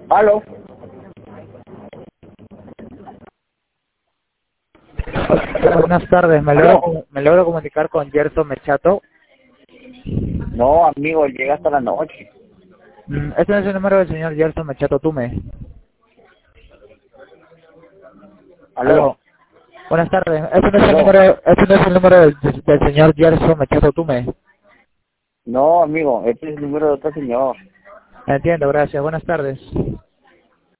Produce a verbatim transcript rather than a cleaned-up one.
¿Aló? Buenas tardes, me ¿Aló? logro, me logro comunicar con Gerson Mechato. No, amigo, llega hasta la noche. Mm, Este no es el número del señor Gerson Mechato Tume. ¿Aló? Aló. Buenas tardes, este no es el ¿Aló? número, este no es el número del, del señor Gerson Mechato Tume. No, amigo, este es el número de otro señor. Entiendo, gracias. Buenas tardes.